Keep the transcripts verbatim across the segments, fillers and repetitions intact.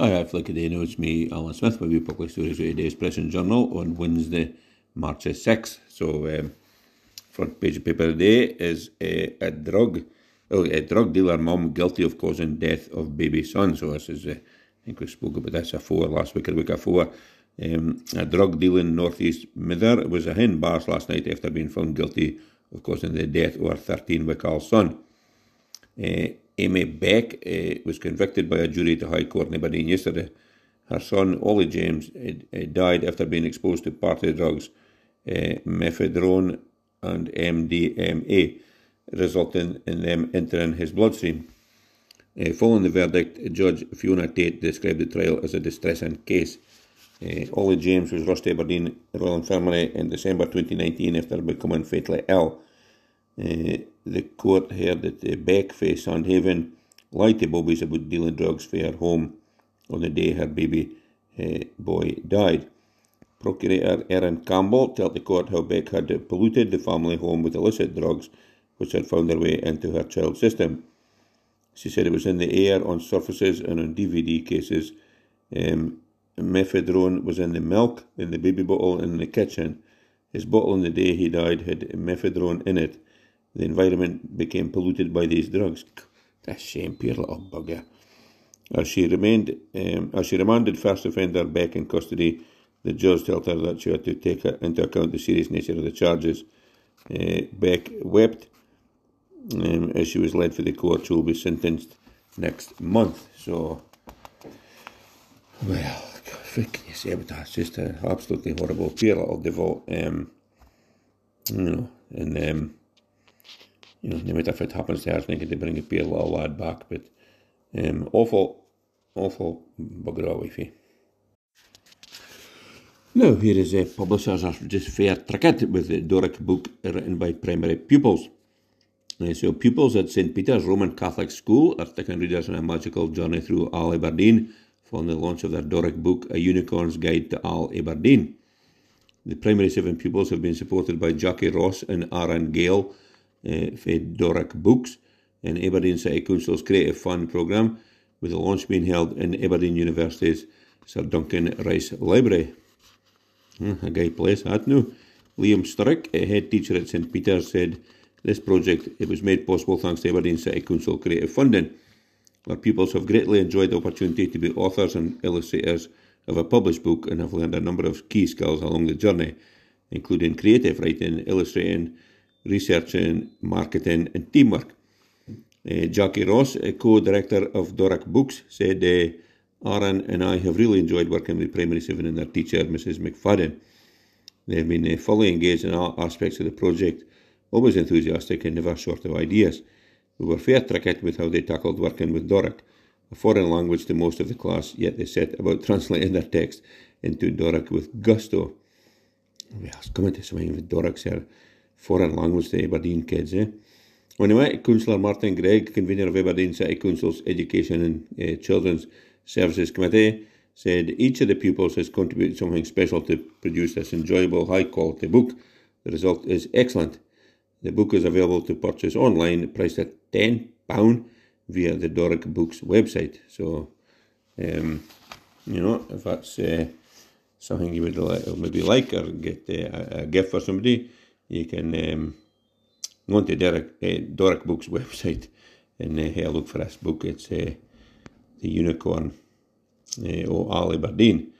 Hi, I flick a day now. It's me, Alan Smith, with Wee Public Stories of today's Press and Journal on Wednesday, March sixth. So, um, front page of paper today is a, a drug, oh, a drug dealer mum guilty of causing death of baby son. So this is, uh, I think we spoke about this before last week or the week before. Um, a drug dealing northeast mother was a hen bars last night after being found guilty of causing the death of her thirteen-week-old son. Uh, Amy Beck uh, was convicted by a jury at the High Court in Aberdeen yesterday. Her son, Ollie James, uh, died after being exposed to party drugs, uh, methadone and M D M A, resulting in them entering his bloodstream. Uh, following the verdict, Judge Fiona Tate described the trial as a distressing case. Uh, Ollie James was rushed to Aberdeen Royal Infirmary in December twenty nineteen after becoming fatally ill. Uh, the court heard that uh, Beck faced Sandhaven lied to Bobbies about dealing drugs for her home on the day her baby uh, boy died. Procurator Erin Campbell told the court how Beck had polluted the family home with illicit drugs which had found their way into her child's system. She said it was in the air, on surfaces and on D V D cases. Um, methadone was in the milk, in the baby bottle, and in the kitchen. His bottle on the day he died had methadone in it. The environment became polluted by these drugs. That's a shame, poor little bugger. As she remained, um, as she remanded first offender Beck in custody, the judge told her that she had to take into account the serious nature of the charges. Uh, Beck wept um, as she was led for the court. She will be sentenced next month. So, well, what can you say about that? It's just an absolutely horrible, poor little devil. Um, you know, and um, you know, no matter if it happens to her, thinking to bring a poor little lad back, but um, awful, awful bugger all wifey. Now, here is a publishers are just fair cricket with the Doric book written by primary pupils. Uh, so, pupils at Saint Peter's Roman Catholic School are taking readers on a magical journey through Al Aberdeen following the launch of their Doric book, A Unicorn's Guide to Al Aberdeen. The primary seven pupils have been supported by Jackie Ross and Aaron Gale uh, for Doric Books and Aberdeen City Council's Creative Fund programme, with the launch being held in Aberdeen University's Sir Duncan Rice Library. Hmm, a guy place that now. Liam Sturrock, a head teacher at Saint Peter's, said this project it was made possible thanks to Aberdeen City Council Creative Funding. Our pupils have greatly enjoyed the opportunity to be authors and illustrators of a published book and have learned a number of key skills along the journey, including creative writing, illustrating, researching, marketing and teamwork. Uh, Jackie Ross, a co-director of Doric Books, said uh, Aaron and I have really enjoyed working with Primary seven and their teacher, Missus McFadden. They have been uh, fully engaged in all aspects of the project, always enthusiastic and never short of ideas. We were fair tricket with how they tackled working with Doric, a foreign language to most of the class, yet they set about translating their text into Doric with gusto. Well, it's coming to something with Doric's here. Foreign language to Aberdeen kids, eh? Anyway, Councillor Martin Gregg, convener of Aberdeen City Council's Education and uh, Children's Services Committee, said each of the pupils has contributed something special to produce this enjoyable, high-quality book. The result is excellent. The book is available to purchase online, priced at ten pounds via the Doric Books website. So, um, you know, if that's uh, something you would li- maybe like or get uh, a, a gift for somebody, you can um, go on to Doric, uh, Doric Books website and uh, have a look for this book. It's uh, The Unicorn uh, of Al Aberdeen.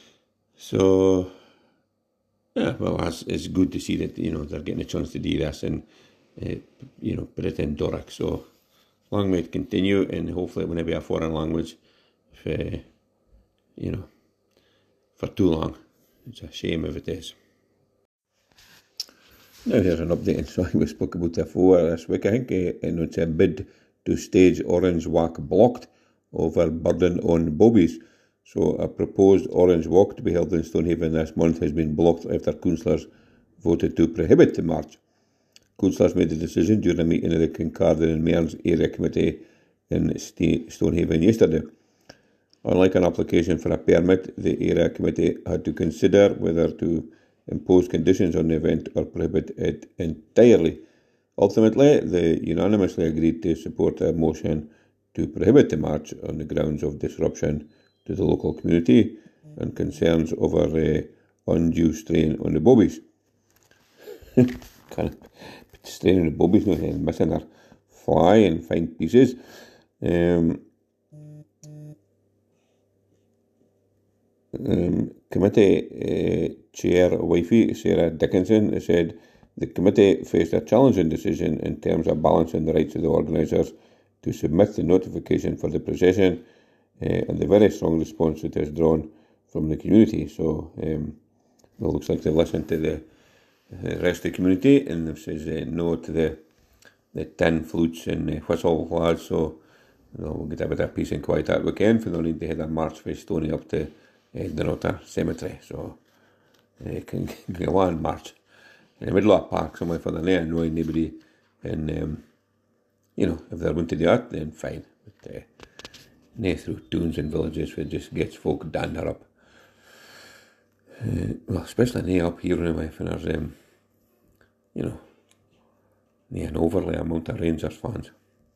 So, yeah, well, it's, it's good to see that, you know, they're getting a chance to do this and, uh, you know, put it in Doric. So, long may it continue, and hopefully it won't be a foreign language for, you know, for too long. It's a shame if it is. Now here's an update on something we spoke about before this week, I think, uh, and it's a bid to stage Orange Walk blocked over burden on Bobbies. So a proposed Orange Walk to be held in Stonehaven this month has been blocked after councillors voted to prohibit the march. Councillors made the decision during a meeting of the Kincardine and Mearns Area Committee in Stonehaven yesterday. Unlike an application for a permit, the Area Committee had to consider whether to impose conditions on the event or prohibit it entirely. Ultimately, they unanimously agreed to support a motion to prohibit the march on the grounds of disruption to the local community and concerns over uh, undue strain on the bobbies. Kind of strain on the bobbies, no, missing their fly and fine pieces. Um, um, committee uh, chair wifey Sarah Dickinson said the committee faced a challenging decision in terms of balancing the rights of the organisers to submit the notification for the procession uh, and the very strong response it has drawn from the community. So um, it looks like they've listened to the, the rest of the community and they've said uh, no to the the tin flutes and the whistle lads. So you know, we'll get a bit of peace and quiet that weekend for no need to head a march for Stoney up to uh, Dunnottar Cemetery. So they uh, can go on march in the middle of a park somewhere for the night, annoying nobody. And, um, you know, if they're going to do that, then fine. But uh, nae through towns and villages where it just gets folk dander up. Uh, well, especially nae up here anyway, when there's, um, you know, nae an overlay amount of Rangers fans.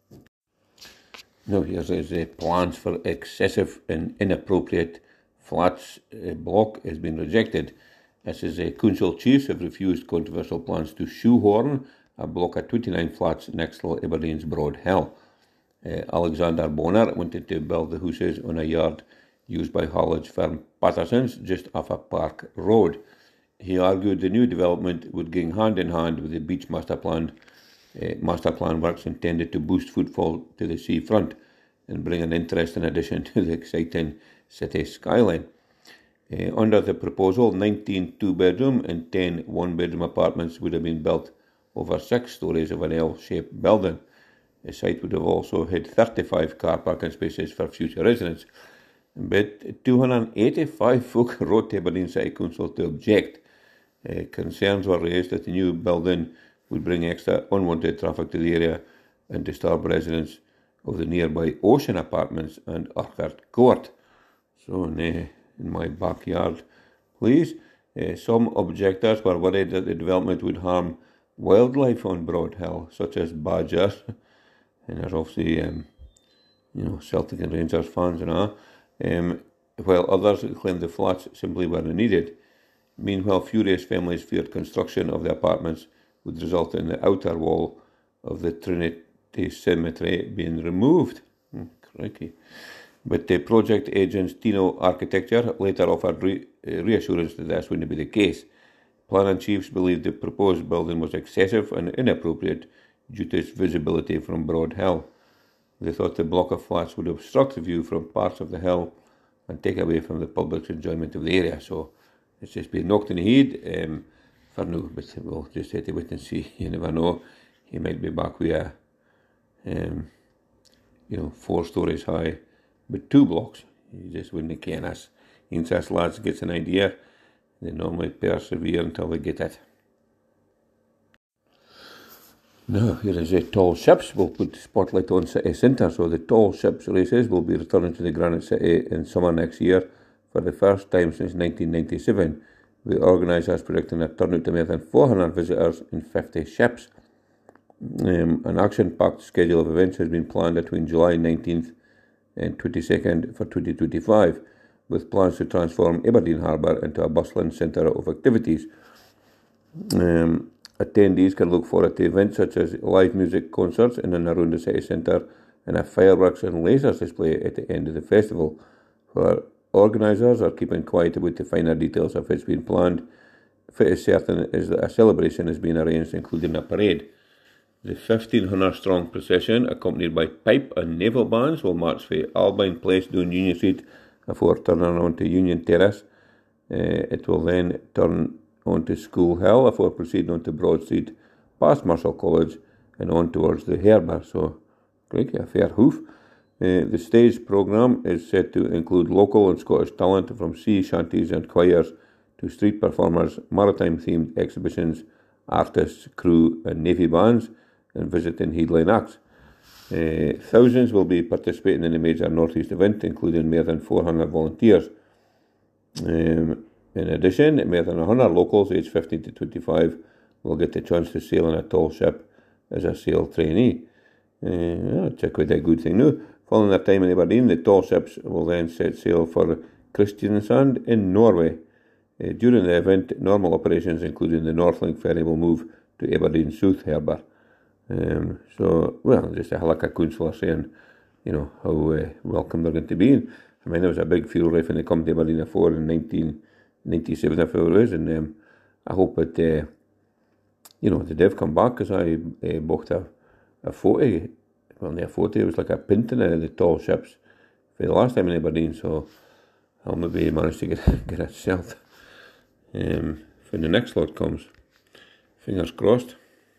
Now, here's uh, plans for excessive and inappropriate flats uh, block has been rejected. This is uh, council chiefs have refused controversial plans to shoehorn a block of twenty-nine flats next to Aberdeen's Broad Hill. Uh, Alexander Bonner wanted to build the houses on a yard used by haulage firm Patterson's just off a Park Road. He argued the new development would go hand in hand with the beach master plan, uh, master plan works intended to boost footfall to the seafront and bring an interesting addition to the exciting city skyline. Uh, under the proposal, nineteen two-bedroom and ten one-bedroom apartments would have been built over six stories of an L-shaped building. The site would have also had thirty-five car parking spaces for future residents. But two hundred eighty-five folk wrote to Aberdeen City Council to object. Uh, concerns were raised that the new building would bring extra unwanted traffic to the area and disturb residents of the nearby Ocean Apartments and Urquhart Court. So, in, uh, in my backyard, please. Uh, some objectors were worried that the development would harm wildlife on Broad Hill, such as badgers. And there's obviously, um, you know, Celtic and Rangers fans and all. Um, while others claimed the flats simply weren't needed. Meanwhile, furious families feared construction of the apartments would result in the outer wall of the Trinity Cemetery being removed. Hmm, crikey. But the project agents Tino Architecture later offered re- reassurance that this wouldn't be the case. Planning chiefs believed the proposed building was excessive and inappropriate due to its visibility from Broad Hill. They thought the block of flats would obstruct the view from parts of the hill and take away from the public's enjoyment of the area. So it's just been knocked in the head um, for now, but we'll just have to wait and see. You never know. He might be back with a, um, you know, four stories high, but two blocks. You just wouldn't ken us. Incest lads gets an idea. They normally persevere until they get it. Now, here is a tall ships. We'll put the spotlight on City Centre. So the tall ships races will be returning to the Granite City in summer next year for the first time since nineteen ninety-seven. The organisers predicting a turnout to more than four hundred visitors in fifty ships. Um, an action-packed schedule of events has been planned between July nineteenth and twenty-second for twenty twenty-five, with plans to transform Aberdeen Harbour into a bustling centre of activities. Um, Attendees can look forward to events such as live music concerts in and around the city centre and a fireworks and lasers display at the end of the festival. For organisers are keeping quiet about the finer details of what's been planned. What is certain is that a celebration is being arranged, including a parade. The fifteen hundred strong procession, accompanied by pipe and naval bands, will march from Albine Place down Union Street before turning on to Union Terrace. Uh, it will then turn onto School Hill before proceeding on to Broad Street, past Marshall College and on towards the harbour. So, great, a fair hoof. Uh, the stage programme is set to include local and Scottish talent from sea shanties and choirs to street performers, maritime-themed exhibitions, artists, crew and navy bands, and visiting headline acts. Uh, thousands will be participating in the major North East event, including more than four hundred volunteers. Um, In addition, more than one hundred locals aged fifteen to twenty-five will get the chance to sail on a tall ship as a sail trainee. Uh, check out that good thing now. Following their time in Aberdeen, the tall ships will then set sail for Kristiansand in Norway. Uh, during the event, normal operations, including the Northlink ferry, will move to Aberdeen South Harbour. Um, so, well, just a halakha councillor saying, you know, how uh, welcome they're going to be. I mean, there was a big field ref when they come to Aberdeen before in nineteen ninety-seven, I feel it was, and um, I hope that, uh, you know, the dev come back, because I uh, bought a, a photo, well, not a photo, it was like a painting of the tall ships for the last time in Aberdeen, so I'll maybe manage to get, get it sold um, when the next lot comes. Fingers crossed.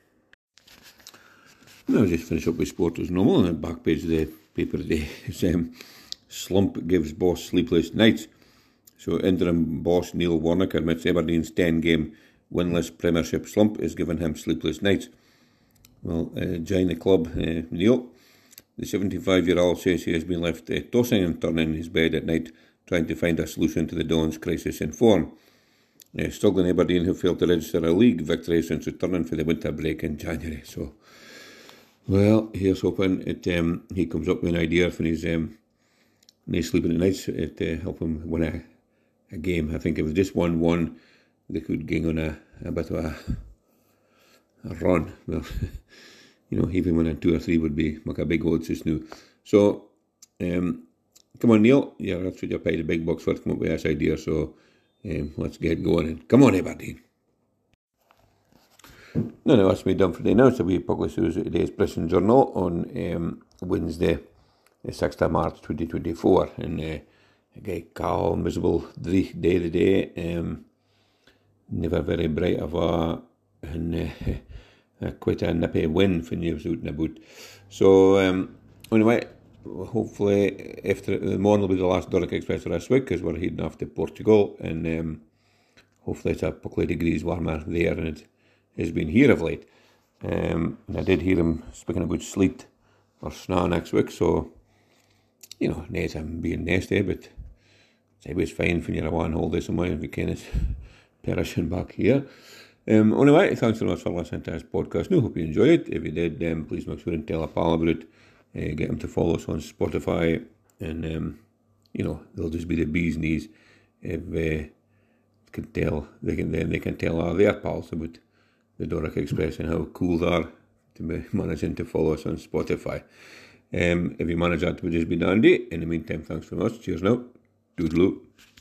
I'll just finish up with sport as normal. On the back page of the paper today is um, Slump gives boss sleepless nights. So interim boss Neil Warnock admits Aberdeen's ten-game winless Premiership slump is giving him sleepless nights. Well, uh, join the club, uh, Neil. The seventy-five-year-old says he has been left uh, tossing and turning in his bed at night, trying to find a solution to the Dons' crisis in form. Uh, struggling Aberdeen have failed to register a league victory since returning for the winter break in January. So, well, here's hoping it, um, he comes up with an idea for his um, nice sleeping at nights to uh, help him win a, a game. I think if it was just one one, they could gain on a, a bit of a, a run. Well, you know, even winning two or three would be like a big odds just now. So, um, come on, Neil. Yeah, that's what you paid the big bucks for to come up with this idea. So, um, let's get going. And come on, Aberdeen. No, no, that's me done for today now. So we publish today's Prison Journal on um, Wednesday, the sixth of March twenty twenty-four. And uh, a guy calm, miserable day today. Um, never very bright of a, and uh, quite a nippy wind when you was out and about. So um, anyway, hopefully after the morning will be the last Doric Express for this week, because we're heading off to Portugal, and um, hopefully it's a couple of degrees warmer there than it has been here of late. Um, and I did hear him speaking about sleet or snow next week, so, you know, not I'm being nasty, but it's always fine when you're away on holiday somewhere and we can't perishing back here. Um, anyway, thanks so much for listening to this podcast. I hope you enjoyed it. If you did, um, please make sure and tell a pal about it. Uh, get them to follow us on Spotify, and, um, you know, they'll just be the bee's knees if uh, can tell, they can, then they can tell all their pals about the Doric Express and how cool they are to be managing to follow us on Spotify. Um, if you manage that, would just be dandy. In the meantime, thanks very much. Cheers now. Doodaloo.